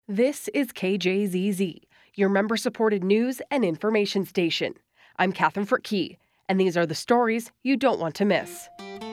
This is KJZZ, your member-supported news and information station. I'm Catherine Furtkey, and these are the stories you don't want to miss.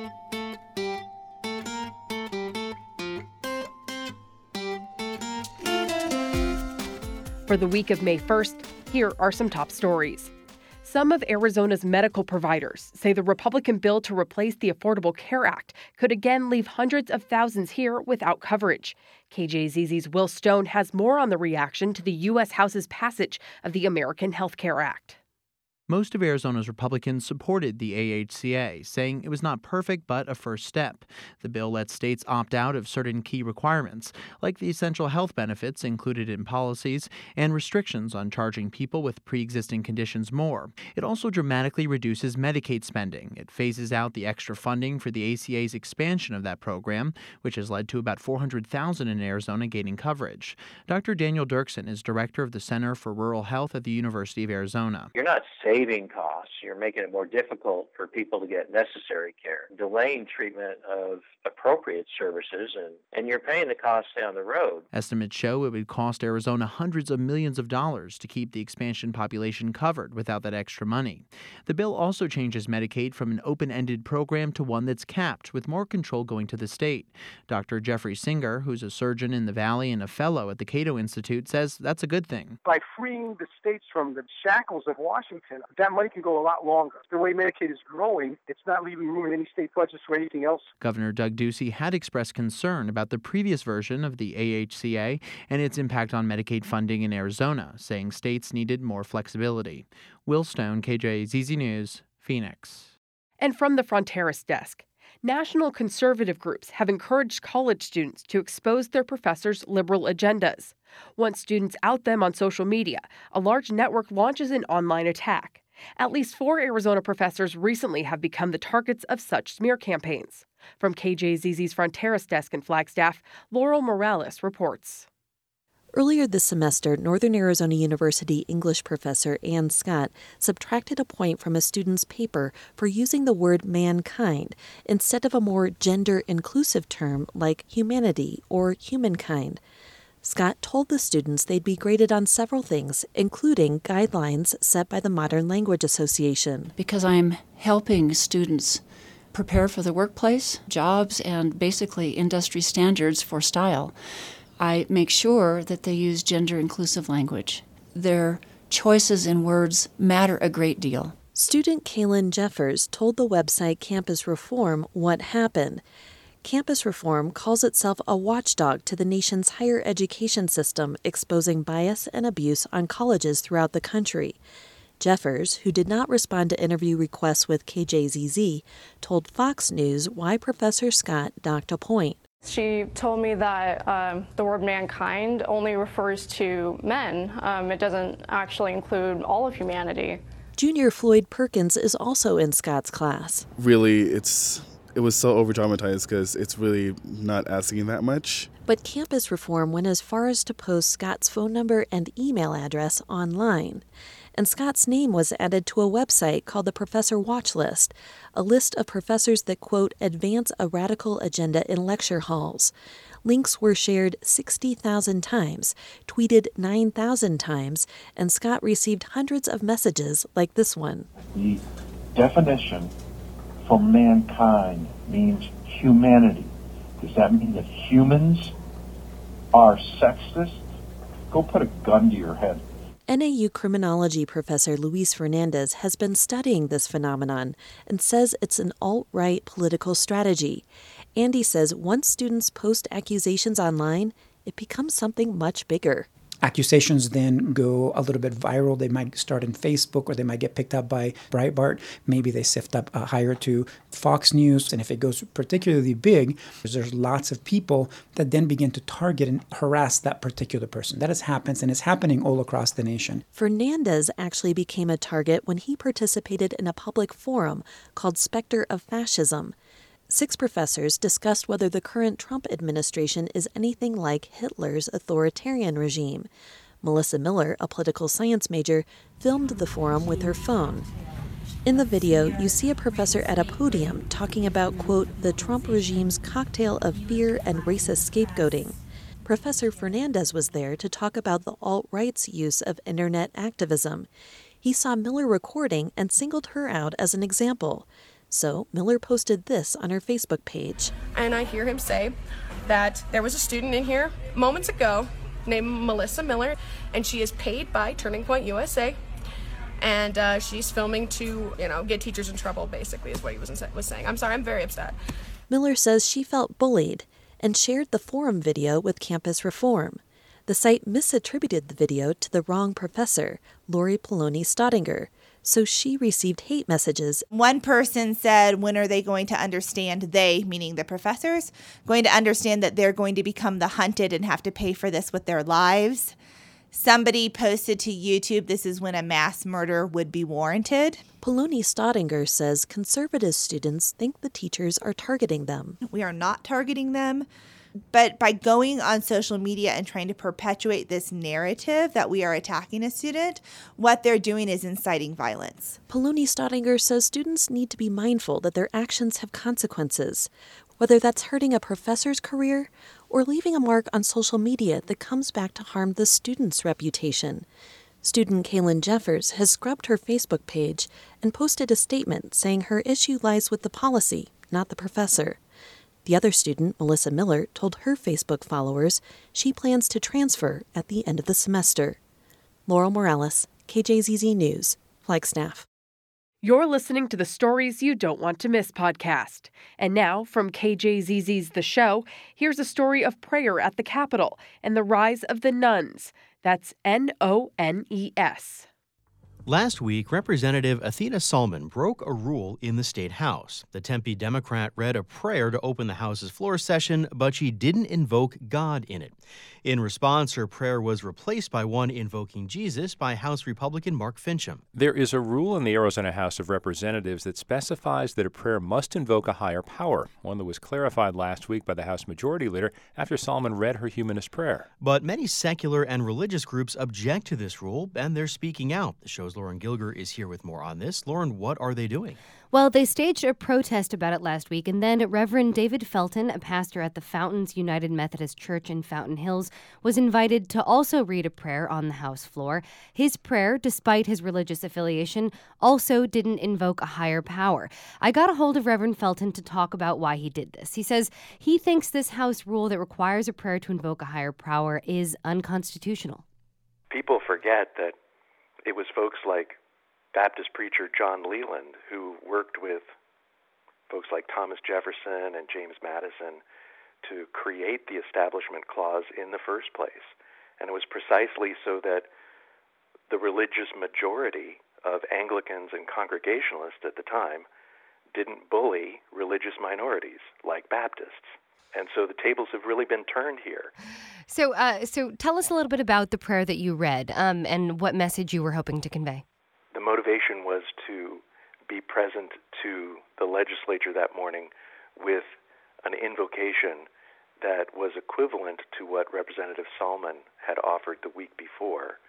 For the week of May 1st, here are some top stories. Some of Arizona's medical providers say the Republican bill to replace the Affordable Care Act could again leave hundreds of thousands here without coverage. KJZZ's Will Stone has more on the reaction to the U.S. House's passage of the American Health Care Act. Most of Arizona's Republicans supported the AHCA, saying it was not perfect but a first step. The bill lets states opt out of certain key requirements, like the essential health benefits included in policies and restrictions on charging people with pre-existing conditions more. It also dramatically reduces Medicaid spending. It phases out the extra funding for the ACA's expansion of that program, which has led to about 400,000 in Arizona gaining coverage. Dr. Daniel Dirksen is director of the Center for Rural Health at the University of Arizona. You're not saving costs, you're making it more difficult for people to get necessary care, delaying treatment of appropriate services, and you're paying the costs down the road. Estimates show it would cost Arizona hundreds of millions of dollars to keep the expansion population covered without that extra money. The bill also changes Medicaid from an open-ended program to one that's capped, with more control going to the state. Dr. Jeffrey Singer, who's a surgeon in the Valley and a fellow at the Cato Institute, says that's a good thing. By freeing the states from the shackles of Washington, that money can go a lot longer. The way Medicaid is growing, it's not leaving room in any state budgets for anything else. Governor Doug Ducey had expressed concern about the previous version of the AHCA and its impact on Medicaid funding in Arizona, saying states needed more flexibility. Will Stone, KJZZ News, Phoenix. And from the Fronteras desk, national conservative groups have encouraged college students to expose their professors' liberal agendas. Once students out them on social media, a large network launches an online attack. At least 4 Arizona professors recently have become the targets of such smear campaigns. From KJZZ's Fronteras desk in Flagstaff, Laurel Morales reports. Earlier this semester, Northern Arizona University English professor Ann Scott subtracted a point from a student's paper for using the word mankind instead of a more gender-inclusive term like humanity or humankind. Scott told the students they'd be graded on several things, including guidelines set by the Modern Language Association. Because I'm helping students prepare for the workplace, jobs, and basically industry standards for style, I make sure that they use gender-inclusive language. Their choices in words matter a great deal. Student Kaylin Jeffers told the website Campus Reform what happened. Campus Reform calls itself a watchdog to the nation's higher education system, exposing bias and abuse on colleges throughout the country. Jeffers, who did not respond to interview requests with KJZZ, told Fox News why Professor Scott docked a point. She told me that the word mankind only refers to men. It doesn't actually include all of humanity. Junior Floyd Perkins is also in Scott's class. Really, it was so over-dramatized because it's really not asking that much. But Campus Reform went as far as to post Scott's phone number and email address online. And Scott's name was added to a website called the Professor Watch List, a list of professors that, quote, advance a radical agenda in lecture halls. Links were shared 60,000 times, tweeted 9,000 times, and Scott received hundreds of messages like this one. The definition for mankind means humanity. Does that mean that humans are sexist? Go put a gun to your head. NAU criminology professor Luis Fernandez has been studying this phenomenon and says it's an alt-right political strategy. Andy says once students post accusations online, it becomes something much bigger. Accusations then go a little bit viral. They might start in Facebook or they might get picked up by Breitbart. Maybe they sift up higher to Fox News. And if it goes particularly big, there's lots of people that then begin to target and harass that particular person. That happens, and it's happening all across the nation. Fernandez actually became a target when he participated in a public forum called Spectre of Fascism. 6 professors discussed whether the current Trump administration is anything like Hitler's authoritarian regime. Melissa Miller, a political science major, filmed the forum with her phone. In the video, you see a professor at a podium talking about, quote, the Trump regime's cocktail of fear and racist scapegoating. Professor Fernandez was there to talk about the alt-right's use of internet activism. He saw Miller recording and singled her out as an example. So Miller posted this on her Facebook page. And I hear him say that there was a student in here moments ago named Melissa Miller, and she is paid by Turning Point USA. And she's filming to, get teachers in trouble, basically, is what he was saying. I'm sorry, I'm very upset. Miller says she felt bullied and shared the forum video with Campus Reform. The site misattributed the video to the wrong professor, Lori Poloni Staudinger, so she received hate messages. One person said, when are they going to understand, they, meaning the professors, going to understand that they're going to become the hunted and have to pay for this with their lives? Somebody posted to YouTube, this is when a mass murder would be warranted. Poloni Staudinger says conservative students think the teachers are targeting them. We are not targeting them, but by going on social media and trying to perpetuate this narrative that we are attacking a student, what they're doing is inciting violence. Poloni Staudinger says students need to be mindful that their actions have consequences, whether that's hurting a professor's career or leaving a mark on social media that comes back to harm the student's reputation. Student Kaylin Jeffers has scrubbed her Facebook page and posted a statement saying her issue lies with the policy, not the professor. The other student, Melissa Miller, told her Facebook followers she plans to transfer at the end of the semester. Laurel Morales, KJZZ News, Flagstaff. You're listening to the Stories You Don't Want to Miss podcast. And now, from KJZZ's The Show, here's a story of prayer at the Capitol and the rise of the nuns. That's Nones. Last week, Representative Athena Salmon broke a rule in the State House. The Tempe Democrat read a prayer to open the House's floor session, but she didn't invoke God in it. In response, her prayer was replaced by one invoking Jesus by House Republican Mark Fincham. There is a rule in the Arizona House of Representatives that specifies that a prayer must invoke a higher power, one that was clarified last week by the House Majority Leader after Salmon read her humanist prayer. But many secular and religious groups object to this rule, and they're speaking out. The show's Lauren Gilger is here with more on this. Lauren, what are they doing? Well, they staged a protest about it last week, and then Reverend David Felton, a pastor at the Fountains United Methodist Church in Fountain Hills, was invited to also read a prayer on the House floor. His prayer, despite his religious affiliation, also didn't invoke a higher power. I got a hold of Reverend Felton to talk about why he did this. He says he thinks this House rule that requires a prayer to invoke a higher power is unconstitutional. People forget that it was folks like Baptist preacher John Leland who worked with folks like Thomas Jefferson and James Madison to create the Establishment Clause in the first place. And it was precisely so that the religious majority of Anglicans and Congregationalists at the time didn't bully religious minorities like Baptists. And so the tables have really been turned here. So tell us a little bit about the prayer that you read and what message you were hoping to convey. The motivation was to be present to the legislature that morning with an invocation that was equivalent to what Representative Salmon had offered the week before,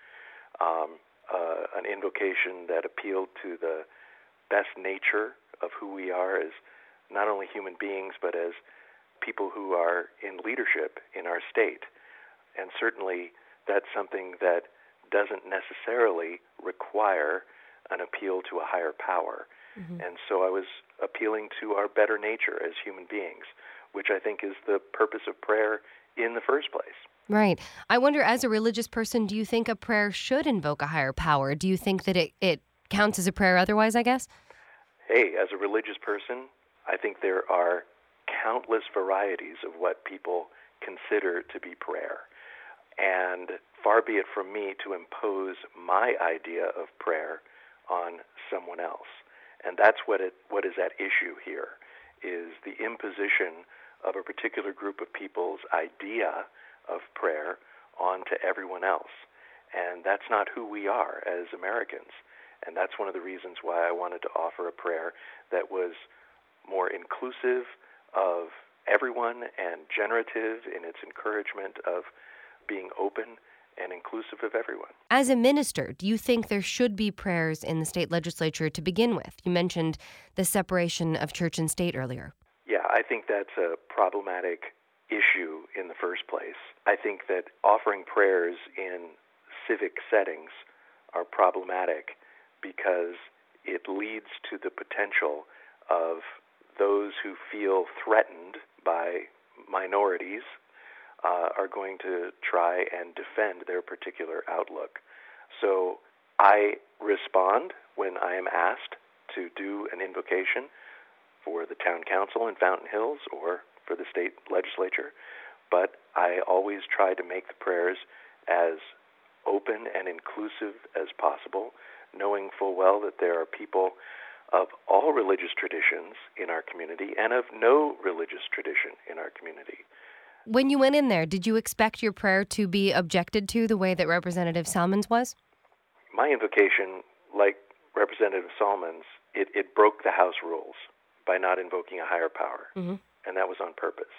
an invocation that appealed to the best nature of who we are as not only human beings, but as people who are in leadership in our state. And certainly that's something that doesn't necessarily require an appeal to a higher power. Mm-hmm. And so I was appealing to our better nature as human beings, which I think is the purpose of prayer in the first place. Right. I wonder, as a religious person, do you think a prayer should invoke a higher power? Do you think that it counts as a prayer otherwise, I guess? Hey, as a religious person, I think there are countless varieties of what people consider to be prayer. And far be it from me to impose my idea of prayer on someone else. And that's what is at issue here, is the imposition of a particular group of people's idea of prayer onto everyone else. And that's not who we are as Americans. And that's one of the reasons why I wanted to offer a prayer that was more inclusive of everyone and generative in its encouragement of being open and inclusive of everyone. As a minister, do you think there should be prayers in the state legislature to begin with? You mentioned the separation of church and state earlier. Yeah, I think that's a problematic issue in the first place. I think that offering prayers in civic settings are problematic because it leads to the potential of those who feel threatened by minorities are going to try and defend their particular outlook. So I respond when I am asked to do an invocation for the town council in Fountain Hills or for the state legislature, but I always try to make the prayers as open and inclusive as possible, knowing full well that there are people of all religious traditions in our community and of no religious tradition in our community. When you went in there, did you expect your prayer to be objected to the way that Representative Salmon's was? My invocation, like Representative Salmon's, it broke the House rules by not invoking a higher power, and that was on purpose.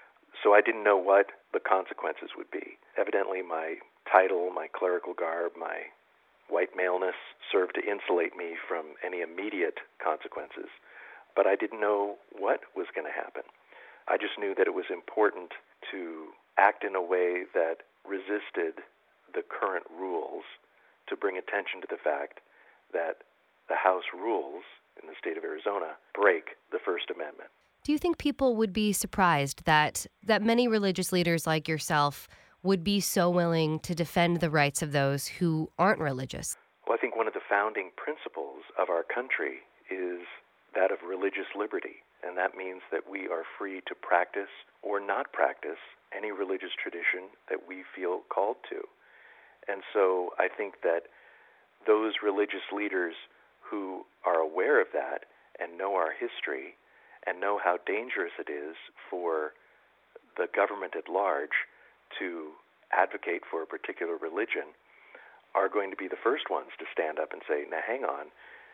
So I didn't know what the consequences would be. Evidently, my title, my clerical garb, my white maleness served to insulate me from any immediate consequences, but I didn't know what was going to happen. I just knew that it was important to act in a way that resisted the current rules, to bring attention to the fact that the House rules in the state of Arizona break the First Amendment. Do you think people would be surprised that many religious leaders like yourself would be so willing to defend the rights of those who aren't religious? Well, I think one of the founding principles of our country is that of religious liberty, and that means that we are free to practice or not practice any religious tradition that we feel called to. And so I think that those religious leaders who are aware of that and know our history and know how dangerous it is for the government at large to advocate for a particular religion are going to be the first ones to stand up and say, now hang on,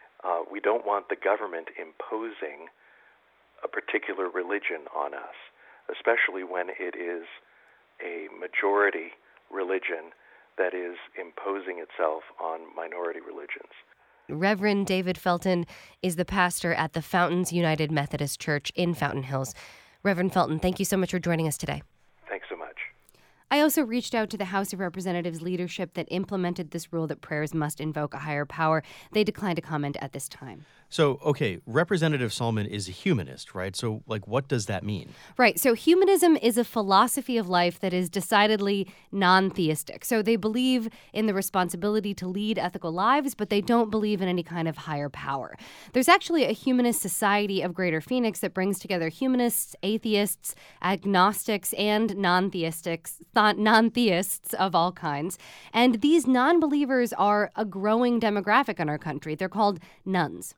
we don't want the government imposing a particular religion on us, especially when it is a majority religion that is imposing itself on minority religions. Reverend David Felton is the pastor at the Fountains United Methodist Church in Fountain Hills. Reverend Felton, thank you so much for joining us today. Thanks so much. I also reached out to the House of Representatives leadership that implemented this rule that prayers must invoke a higher power. They declined to comment at this time. So, okay, Representative Salmon is a humanist, right? So, what does that mean? Right. So humanism is a philosophy of life that is decidedly non-theistic. So they believe in the responsibility to lead ethical lives, but they don't believe in any kind of higher power. There's actually a humanist society of Greater Phoenix that brings together humanists, atheists, agnostics, and non-theists of all kinds. And these non-believers are a growing demographic in our country. They're called nuns.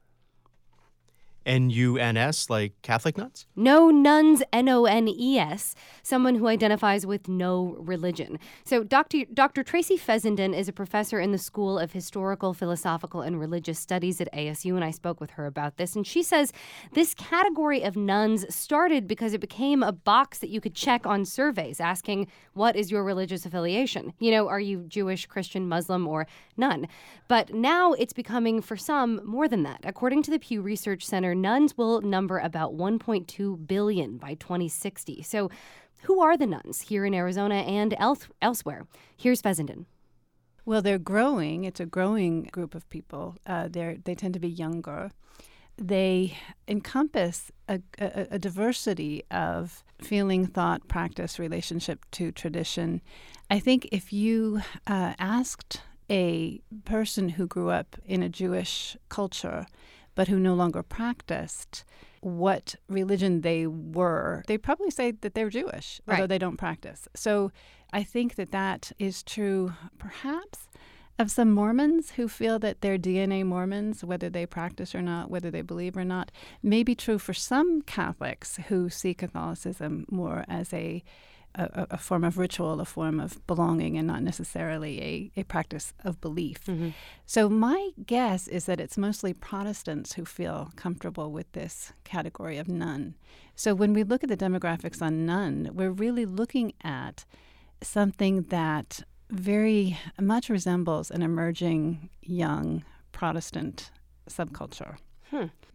N-U-N-S, like Catholic nuns? No, nuns, N-O-N-E-S, someone who identifies with no religion. So Dr. Tracy Fessenden is a professor in the School of Historical, Philosophical, and Religious Studies at ASU, and I spoke with her about this. And she says this category of nuns started because it became a box that you could check on surveys asking, what is your religious affiliation? You know, are you Jewish, Christian, Muslim, or none? But now it's becoming, for some, more than that. According to the Pew Research Center, nuns will number about 1.2 billion by 2060. So who are the nuns here in Arizona and elsewhere? Here's Fessenden. Well, they're growing. It's a growing group of people. They tend to be younger. They encompass a diversity of feeling, thought, practice, relationship to tradition. I think if you asked a person who grew up in a Jewish culture but who no longer practiced what religion they were, they'd probably say that they're Jewish, although they don't practice. So I think that is true, perhaps, of some Mormons who feel that they're DNA Mormons, whether they practice or not, whether they believe or not. May be true for some Catholics who see Catholicism more as a form of ritual, a form of belonging, and not necessarily a practice of belief. Mm-hmm. So my guess is that it's mostly Protestants who feel comfortable with this category of nun. So when we look at the demographics on nun, we're really looking at something that very much resembles an emerging young Protestant subculture.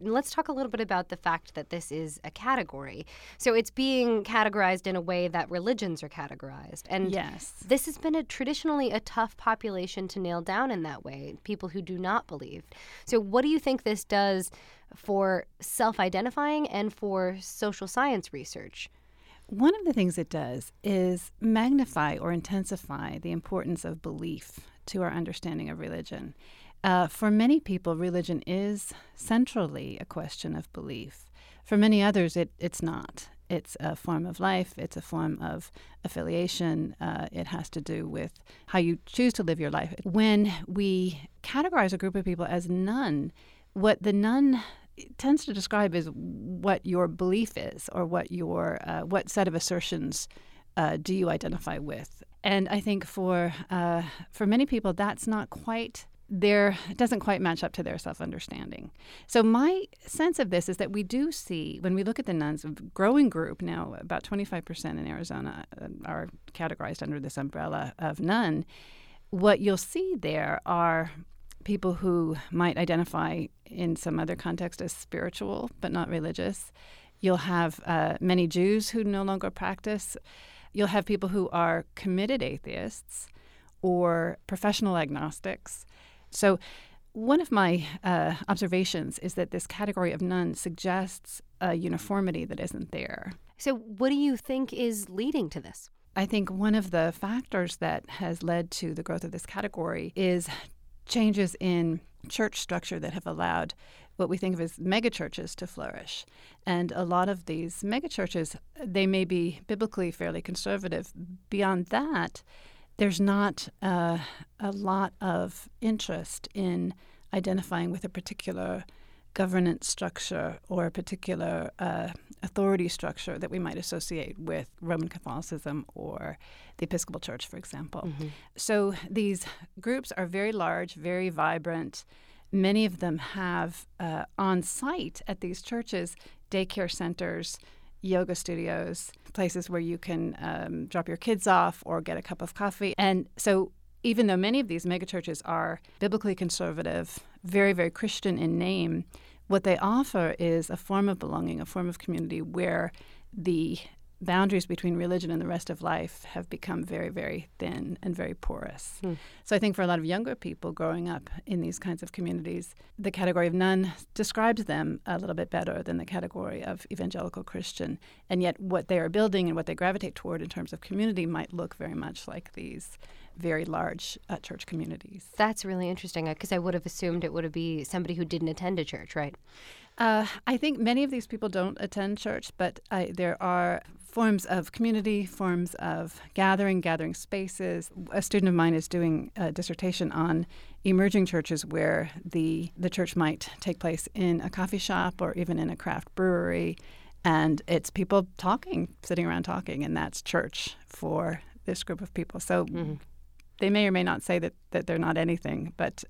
let's talk a little bit about the fact that this is a category. So it's being categorized in a way that religions are categorized. And yes, this has been traditionally a tough population to nail down in that way, people who do not believe. So what do you think this does for self-identifying and for social science research? One of the things it does is magnify or intensify the importance of belief to our understanding of religion. For many people, religion is centrally a question of belief. For many others, it's not. It's a form of life. It's a form of affiliation. It has to do with how you choose to live your life. When we categorize a group of people as none, what the none tends to describe is what your belief is, or what set of assertions do you identify with. And I think for many people, that's not quite there. It doesn't quite match up to their self-understanding. So my sense of this is that we do see, when we look at the nuns, a growing group now, about 25% in Arizona are categorized under this umbrella of nun. What you'll see there are people who might identify in some other context as spiritual but not religious. You'll have many Jews who no longer practice. You'll have people who are committed atheists or professional agnostics. So one of my observations is that this category of nun suggests a uniformity that isn't there. So what do you think is leading to this? I think one of the factors that has led to the growth of this category is changes in church structure that have allowed what we think of as megachurches to flourish. And a lot of these megachurches, they may be biblically fairly conservative. Beyond that, there's not a lot of interest in identifying with a particular governance structure or a particular authority structure that we might associate with Roman Catholicism or the Episcopal Church, for example. Mm-hmm. So these groups are very large, very vibrant. Many of them have on site at these churches daycare centers, yoga studios, places where you can drop your kids off or get a cup of coffee. And so even though many of these megachurches are biblically conservative, very, very Christian in name, what they offer is a form of belonging, a form of community where the boundaries between religion and the rest of life have become very, very thin and very porous. So I think for a lot of younger people growing up in these kinds of communities, the category of nun describes them a little bit better than the category of evangelical Christian. And yet what they are building and what they gravitate toward in terms of community might look very much like these very large church communities. That's really interesting, because I would have assumed it would be somebody who didn't attend a church, right? I think many of these people don't attend church, but there are forms of community, forms of gathering spaces. A student of mine is doing a dissertation on emerging churches where the church might take place in a coffee shop or even in a craft brewery, and it's people talking, sitting around talking, and that's church for this group of people. So they may or may not say that they're not anything, but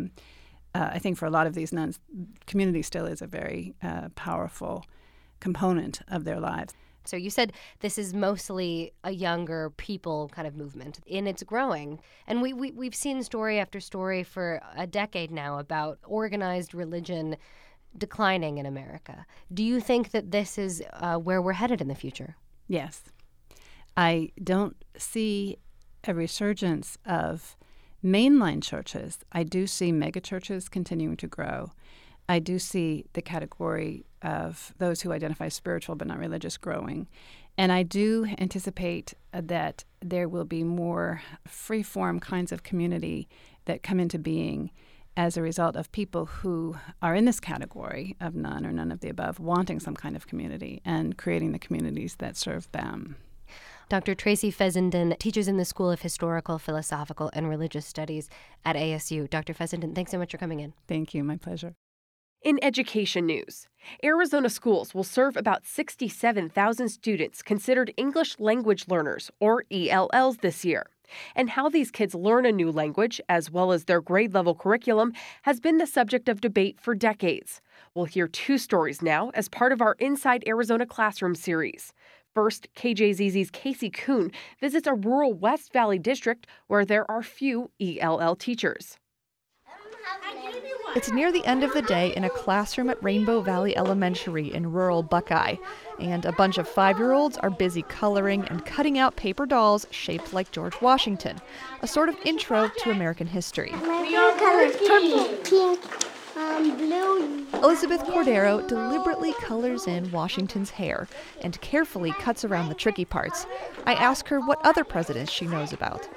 I think for a lot of these nuns, community still is a very powerful component of their lives. So you said this is mostly a younger people kind of movement, and it's growing. And we've seen story after story for a decade now about organized religion declining in America. Do you think that this is where we're headed in the future? Yes. I don't see a resurgence of mainline churches. I do see megachurches continuing to grow. I do see the category of those who identify spiritual but not religious growing. And I do anticipate that there will be more free-form kinds of community that come into being as a result of people who are in this category of none or none of the above, wanting some kind of community and creating the communities that serve them. Dr. Tracy Fessenden teaches in the School of Historical, Philosophical, and Religious Studies at ASU. Dr. Fessenden, thanks so much for coming in. Thank you. My pleasure. In education news, Arizona schools will serve about 67,000 students considered English language learners, or ELLs, this year. And how these kids learn a new language, as well as their grade-level curriculum, has been the subject of debate for decades. We'll hear two stories now as part of our Inside Arizona Classroom series. First, KJZZ's Casey Kuhn visits a rural West Valley district where there are few ELL teachers. It's near the end of the day in a classroom at Rainbow Valley Elementary in rural Buckeye, and a bunch of 5-year-olds are busy coloring and cutting out paper dolls shaped like George Washington, a sort of intro to American history. My favorite color is purple, pink, blue. Elizabeth Cordero deliberately colors in Washington's hair and carefully cuts around the tricky parts. I ask her what other presidents she knows about.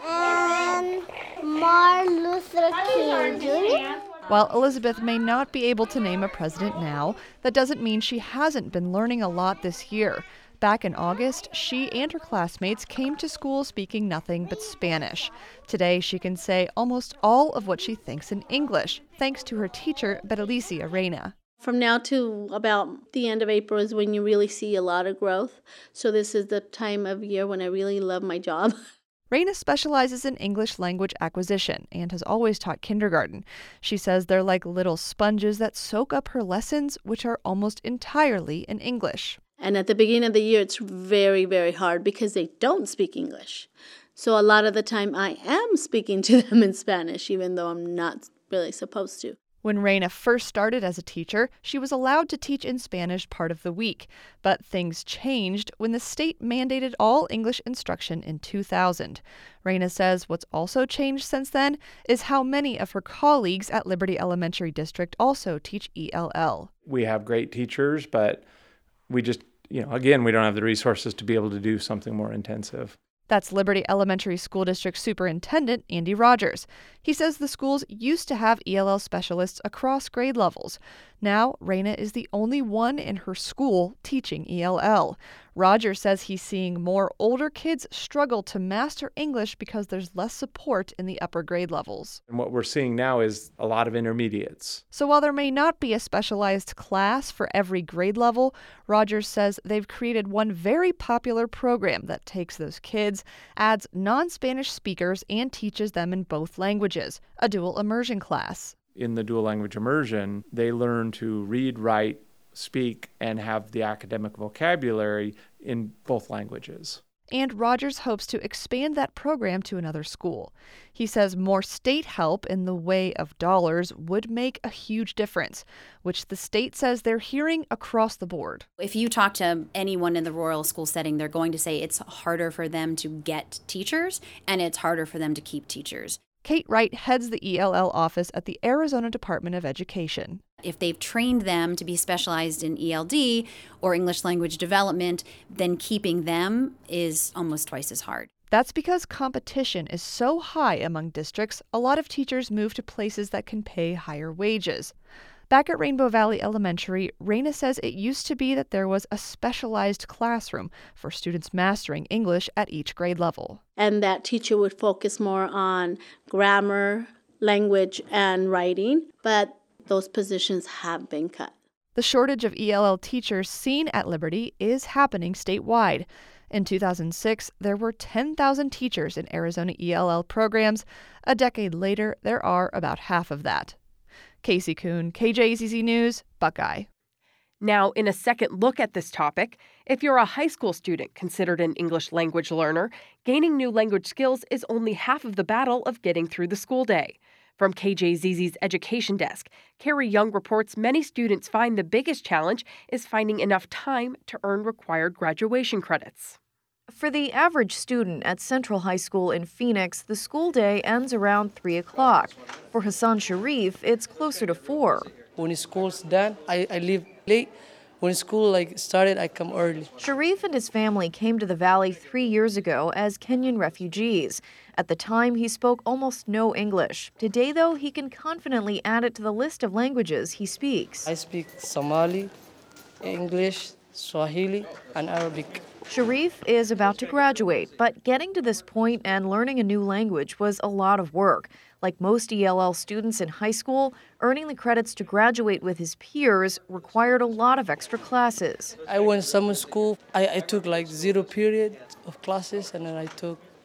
Martin Luther King Jr. While Elizabeth may not be able to name a president now, that doesn't mean she hasn't been learning a lot this year. Back in August, she and her classmates came to school speaking nothing but Spanish. Today, she can say almost all of what she thinks in English, thanks to her teacher, Berenice Reina. From now to about the end of April is when you really see a lot of growth. So this is the time of year when I really love my job. Reina specializes in English language acquisition and has always taught kindergarten. She says they're like little sponges that soak up her lessons, which are almost entirely in English. And at the beginning of the year, it's very, very hard because they don't speak English. So a lot of the time I am speaking to them in Spanish, even though I'm not really supposed to. When Reina first started as a teacher, she was allowed to teach in Spanish part of the week. But things changed when the state mandated all English instruction in 2000. Reina says what's also changed since then is how many of her colleagues at Liberty Elementary District also teach ELL. We have great teachers, but we just, again, we don't have the resources to be able to do something more intensive. That's Liberty Elementary School District Superintendent Andy Rogers. He says the schools used to have ELL specialists across grade levels. Now, Reina is the only one in her school teaching ELL. Rogers says he's seeing more older kids struggle to master English because there's less support in the upper grade levels. And what we're seeing now is a lot of intermediates. So while there may not be a specialized class for every grade level, Rogers says they've created one very popular program that takes those kids, adds non-Spanish speakers, and teaches them in both languages, a dual immersion class. In the dual language immersion, they learn to read, write, speak, and have the academic vocabulary in both languages. And Rogers hopes to expand that program to another school. He says more state help in the way of dollars would make a huge difference, which the state says they're hearing across the board. If you talk to anyone in the rural school setting, they're going to say it's harder for them to get teachers and it's harder for them to keep teachers. Kate Wright heads the ELL office at the Arizona Department of Education. If they've trained them to be specialized in ELD or English language development, then keeping them is almost twice as hard. That's because competition is so high among districts, a lot of teachers move to places that can pay higher wages. Back at Rainbow Valley Elementary, Reina says it used to be that there was a specialized classroom for students mastering English at each grade level. And that teacher would focus more on grammar, language, and writing, but those positions have been cut. The shortage of ELL teachers seen at Liberty is happening statewide. In 2006, there were 10,000 teachers in Arizona ELL programs. A decade later, there are about half of that. Casey Kuhn, KJZZ News, Buckeye. Now, in a second look at this topic, if you're a high school student considered an English language learner, gaining new language skills is only half of the battle of getting through the school day. From KJZZ's Education Desk, Carrie Young reports many students find the biggest challenge is finding enough time to earn required graduation credits. For the average student at Central High School in Phoenix, the school day ends around 3 o'clock. For Hassan Sharif, it's closer to 4. When school's done, I leave late. When school started, I come early. Sharif and his family came to the valley 3 years ago as Kenyan refugees. At the time, he spoke almost no English. Today, though, he can confidently add it to the list of languages he speaks. I speak Somali, English, Swahili, and Arabic. Sharif is about to graduate, but getting to this point and learning a new language was a lot of work. Like most ELL students in high school, earning the credits to graduate with his peers required a lot of extra classes. I went summer school. I took 0 period of classes, and then I took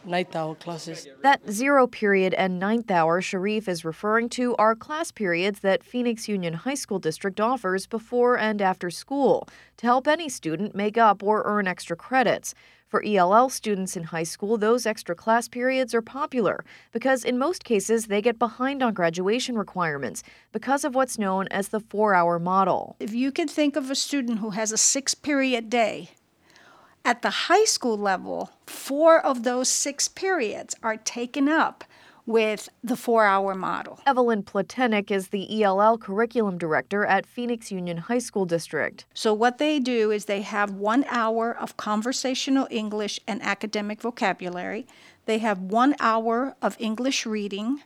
night hour classes. That 0 period and 9th hour Sharif is referring to are class periods that Phoenix Union High School District offers before and after school to help any student make up or earn extra credits. For ELL students in high school, those extra class periods are popular because in most cases they get behind on graduation requirements because of what's known as the 4-hour model. If you can think of a student who has a 6-period day, at the high school level, 4 of those 6 periods are taken up with the 4-hour model. Evelyn Platenik is the ELL curriculum director at Phoenix Union High School District. So what they do is they have 1 hour of conversational English and academic vocabulary. They have 1 hour of English reading,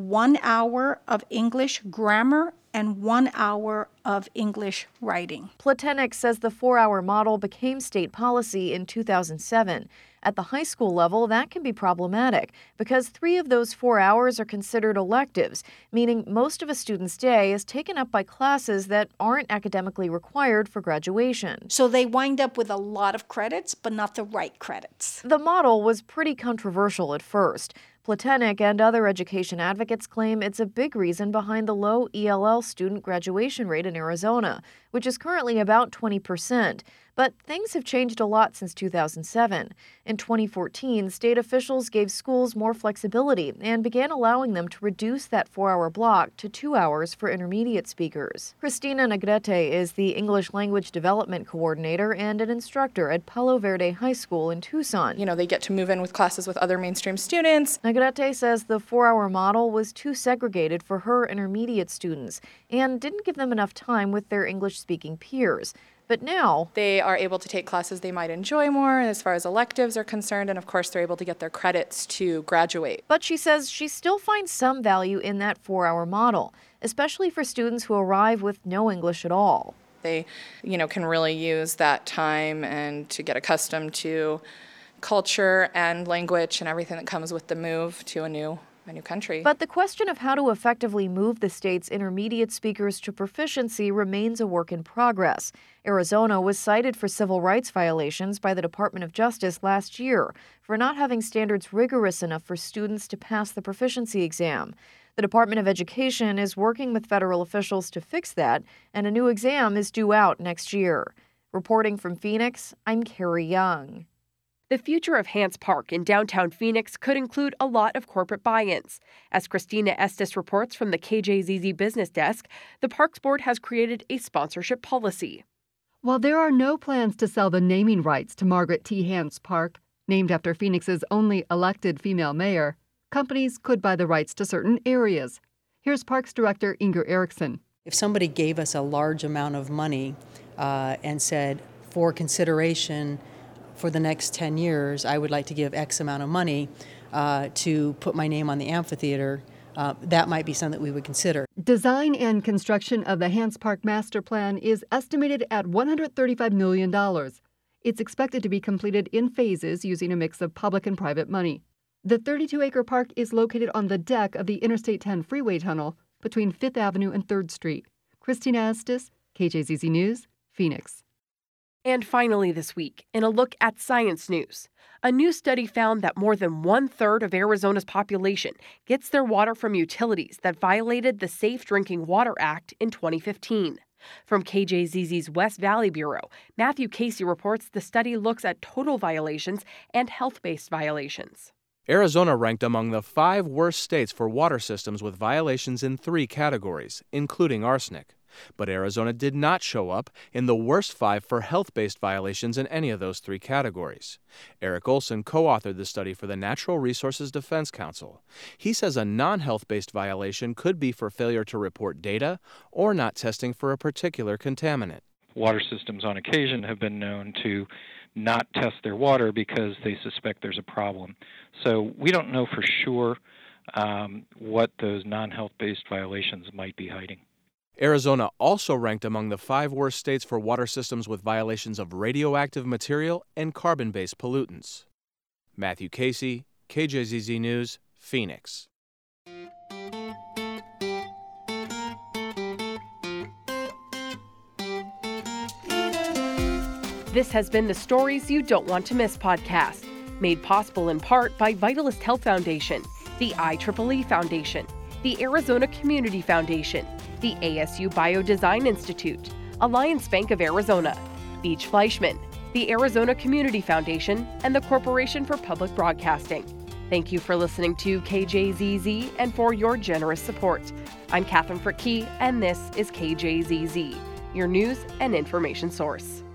1 hour of English grammar, and 1 hour of English writing. Platenik says the 4-hour model became state policy in 2007. At the high school level, that can be problematic because 3 of those 4 hours are considered electives, meaning most of a student's day is taken up by classes that aren't academically required for graduation. So they wind up with a lot of credits, but not the right credits. The model was pretty controversial at first. Platenik and other education advocates claim it's a big reason behind the low ELL student graduation rate in Arizona, which is currently about 20%. But things have changed a lot since 2007. In 2014, state officials gave schools more flexibility and began allowing them to reduce that 4-hour block to 2 hours for intermediate speakers. Cristina Negrete is the English Language Development Coordinator and an instructor at Palo Verde High School in Tucson. They get to move in with classes with other mainstream students. Negrete says the 4-hour model was too segregated for her intermediate students and didn't give them enough time with their English-speaking peers. But now they are able to take classes they might enjoy more as far as electives are concerned, and of course they're able to get their credits to graduate. But she says she still finds some value in that 4-hour model, especially for students who arrive with no English at all. They, can really use that time and to get accustomed to culture and language and everything that comes with the move to a new country. But the question of how to effectively move the state's intermediate speakers to proficiency remains a work in progress. Arizona was cited for civil rights violations by the Department of Justice last year for not having standards rigorous enough for students to pass the proficiency exam. The Department of Education is working with federal officials to fix that, and a new exam is due out next year. Reporting from Phoenix, I'm Carrie Young. The future of Hance Park in downtown Phoenix could include a lot of corporate buy-ins. As Christina Estes reports from the KJZZ Business Desk, the Parks Board has created a sponsorship policy. While there are no plans to sell the naming rights to Margaret T. Hance Park, named after Phoenix's only elected female mayor, companies could buy the rights to certain areas. Here's Parks Director Inger Erickson. If somebody gave us a large amount of money and said, for consideration, for the next 10 years, I would like to give X amount of money to put my name on the amphitheater, that might be something that we would consider. Design and construction of the Hance Park Master Plan is estimated at $135 million. It's expected to be completed in phases using a mix of public and private money. The 32-acre park is located on the deck of the Interstate 10 freeway tunnel between 5th Avenue and 3rd Street. Christina Estes, KJZZ News, Phoenix. And finally this week, in a look at science news, a new study found that more than 1/3 of Arizona's population gets their water from utilities that violated the Safe Drinking Water Act in 2015. From KJZZ's West Valley Bureau, Matthew Casey reports the study looks at total violations and health-based violations. Arizona ranked among the 5 worst states for water systems with violations in 3 categories, including arsenic. But Arizona did not show up in the worst 5 for health-based violations in any of those 3 categories. Eric Olson co-authored the study for the Natural Resources Defense Council. He says a non-health-based violation could be for failure to report data or not testing for a particular contaminant. Water systems on occasion have been known to not test their water because they suspect there's a problem. So we don't know for sure what those non-health-based violations might be hiding. Arizona also ranked among the 5 worst states for water systems with violations of radioactive material and carbon-based pollutants. Matthew Casey, KJZZ News, Phoenix. This has been the Stories You Don't Want to Miss podcast. Made possible in part by Vitalist Health Foundation, the IEEE Foundation, the Arizona Community Foundation, the ASU Biodesign Institute, Alliance Bank of Arizona, Beach Fleischman, the Arizona Community Foundation, and the Corporation for Public Broadcasting. Thank you for listening to KJZZ and for your generous support. I'm Catherine Frick-Key, and this is KJZZ, your news and information source.